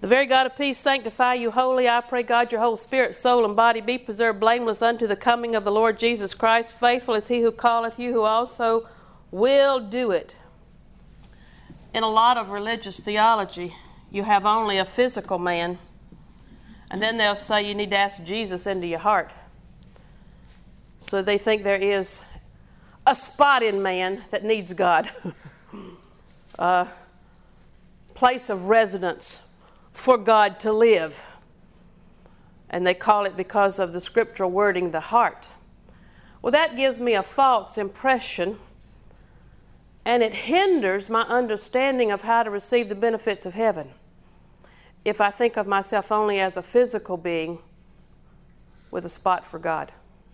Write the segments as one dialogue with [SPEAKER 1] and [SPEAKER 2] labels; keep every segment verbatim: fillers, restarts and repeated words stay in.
[SPEAKER 1] The very God of peace sanctify you wholly. I pray, God, your whole spirit, soul, and body be preserved blameless unto the coming of the Lord Jesus Christ. Faithful is he who calleth you, who also will do it. In a lot of religious theology, you have only a physical man, and then they'll say you need to ask Jesus into your heart. So they think there is a spot in man that needs God, a place of residence for God to live. And they call it, because of the scriptural wording, the heart. Well, that gives me a false impression, and it hinders my understanding of how to receive the benefits of heaven if I think of myself only as a physical being with a spot for God.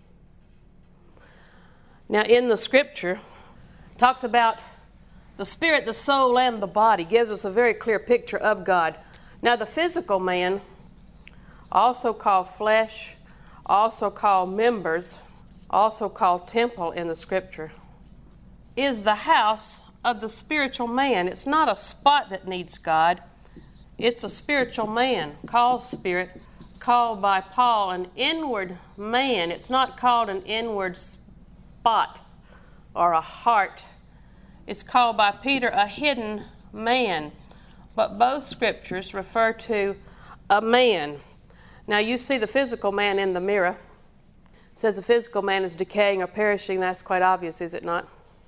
[SPEAKER 1] Now, in the scripture, it talks about the spirit, the soul, and the body. Gives us a very clear picture of God. Now, the physical man, also called flesh, also called members, also called temple in the scripture, is the house of the spiritual man. It's not a spot that needs God. It's a spiritual man, called spirit, called by Paul an inward man. It's not called an inward spot or a heart. It's called by Peter a hidden man. But both scriptures refer to a man. Now, you see the physical man in the mirror. It says the physical man is decaying or perishing. That's quite obvious, is it not?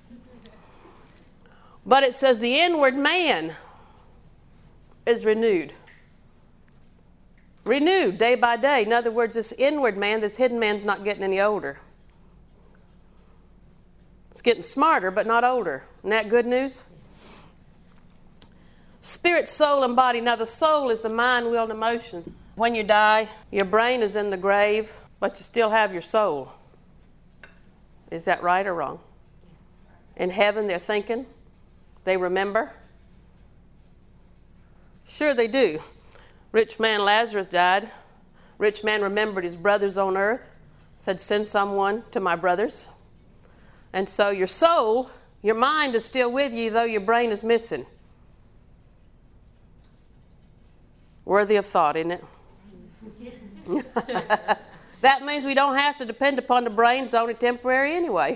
[SPEAKER 1] But it says the inward man is renewed. Renewed day by day. In other words, this inward man, this hidden man's not getting any older. It's getting smarter, but not older. Isn't that good news? Spirit, soul, and body. Now, the soul is the mind, will, and emotions. When you die, your brain is in the grave, but you still have your soul. Is that right or wrong? In heaven, they're thinking. They remember. Sure they do. Rich man Lazarus died. Rich man remembered his brothers on earth. Said, send someone to my brothers. And so your soul, your mind is still with you, though your brain is missing. Worthy of thought, isn't it? That means we don't have to depend upon the brain. It's only temporary anyway.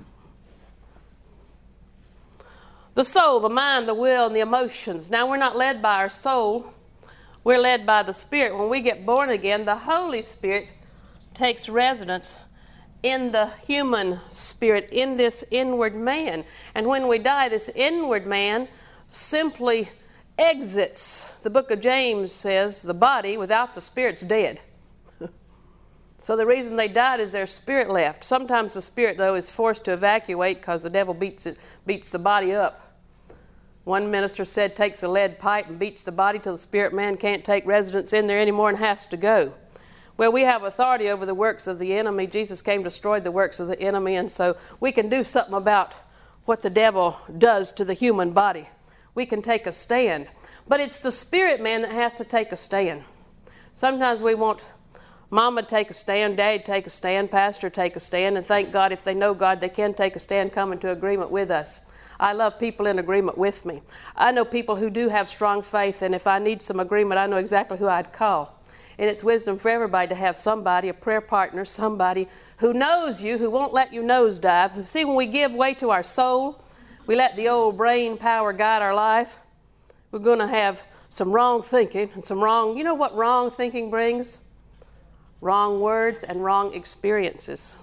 [SPEAKER 1] The soul, the mind, the will, and the emotions. Now, we're not led by our soul. We're led by the Spirit. When we get born again, the Holy Spirit takes residence in the human spirit, in this inward man. And when we die, this inward man simply exits. The book of James says the body without the spirit's dead. So the reason they died is their spirit left. Sometimes the spirit, though, is forced to evacuate because the devil beats it, beats the body up. One minister said takes a lead pipe and beats the body till the spirit man can't take residence in there anymore and has to go. Well, we have authority over the works of the enemy. Jesus came to destroy the works of the enemy, and so we can do something about what the devil does to the human body. We can take a stand. But it's the spirit man that has to take a stand. Sometimes we want Mama take a stand, Dad take a stand, Pastor take a stand, and thank God if they know God, they can take a stand, come into agreement with us. I love people in agreement with me. I know people who do have strong faith, and if I need some agreement, I know exactly who I'd call. And it's wisdom for everybody to have somebody, a prayer partner, somebody who knows you, who won't let you nosedive. See, when we give way to our soul, we let the old brain power guide our life, we're going to have some wrong thinking and some wrong, you know what wrong thinking brings? Wrong words and wrong experiences.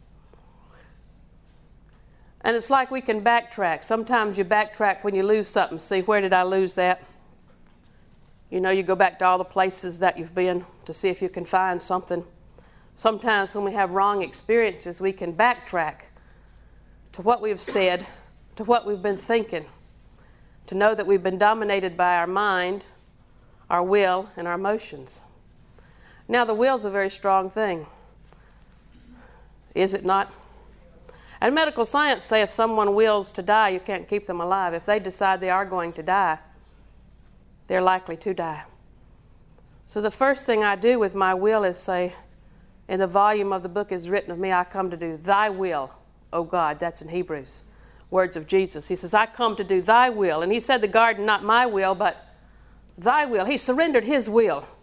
[SPEAKER 1] And it's like we can backtrack. Sometimes you backtrack when you lose something. See, where did I lose that? You know, you go back to all the places that you've been to see if you can find something. Sometimes when we have wrong experiences, we can backtrack to what we've said, to what we've been thinking, to know that we've been dominated by our mind, our will, and our emotions. Now, the will's a very strong thing. Is it not? And medical science say if someone wills to die, you can't keep them alive. If they decide they are going to die, they're likely to die. So the first thing I do with my will is say, in the volume of the book is written of me, I come to do thy will, O God. That's in Hebrews, words of Jesus. He says, I come to do thy will. And he said the garden, not my will, but Thy will. He surrendered his will.